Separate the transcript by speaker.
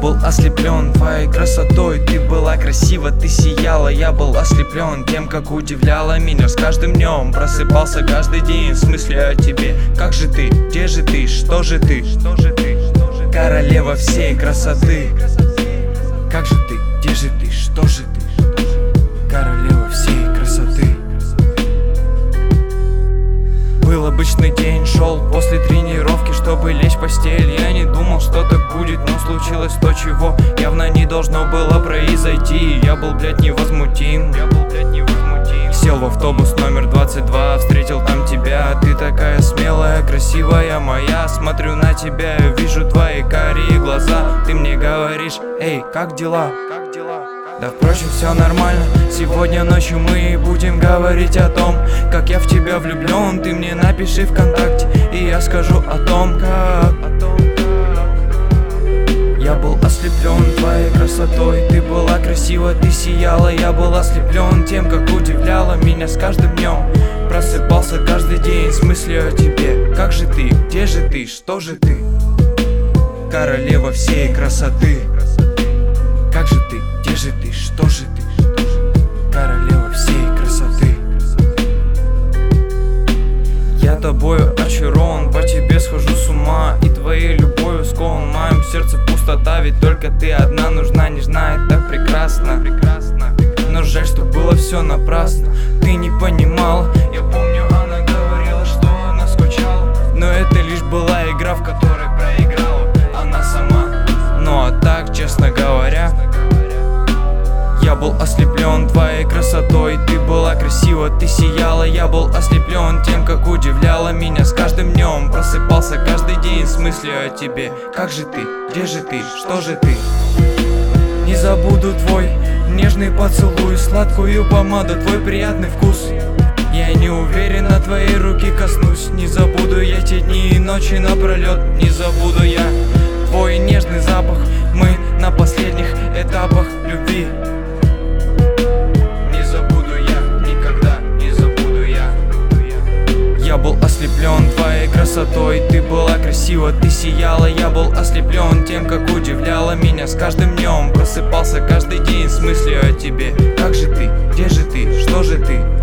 Speaker 1: был ослеплен твоей красотой. Ты была красива, ты сияла. Я был ослеплен тем, как удивляла меня с каждым днем. Просыпался каждый день с мыслью о тебе. Как же ты, где же ты, что же ты? Королева всей красоты. Как же ты, где же ты, что же ты? Королева всей красоты. Был обычный день, шел после тренировки, чтобы лечь в постель. Я не думал, что так будет, но случилось то, чего явно не должно было произойти. Я был, блядь, невозмутим. Сел в автобус номер 22, встретил там тебя. Ты такая смелая, красивая моя. Смотрю на тебя, вижу твои карие глаза. Ты мне говоришь: эй, как дела? Да впрочем, все нормально. Сегодня ночью мы будем говорить о том, как я в тебя влюблен. Ты мне напиши ВКонтакте, и я скажу о том, как я был ослеплен твоей красотой. Ты была красива, ты сияла. Я был ослеплен тем, как удивляла меня с каждым днем. Просыпался каждый день с мыслью о тебе. Как же ты, где же ты, что же ты? Королева всей красоты. Как же ты, где же ты, что же ты? Королева всей красоты. Я тобою очарован, по тебе схожу с ума. И твоей любовью скован, в моем сердце пустота. Ведь только ты одна нужна, нежна и так прекрасна. Но жаль, что было все напрасно. Ты не понимала. Я помню, она говорила, что она скучала. Но это лишь была игра, в которой проиграла она сама. Ну а так, честно говоря, я был ослеплен твоей красотой. Ты была красива, ты сияла. Я был ослеплен тем, как удивляла меня с каждым днем. Просыпался каждый день с мыслью о тебе. Как же ты, где же ты, что же ты? Не забуду твой нежный поцелуй, сладкую помаду, твой приятный вкус. Я не уверен, на твоей руки коснусь. Не забуду я те дни и ночи напролет. Не забуду я твой нежный запах. Мы на последних этапах любви. Я был ослеплен твоей красотой. Ты была красива, ты сияла. Я был ослеплен тем, как удивляла меня с каждым днем. Просыпался каждый день с мыслью о тебе. Как же ты, где же ты, что же ты?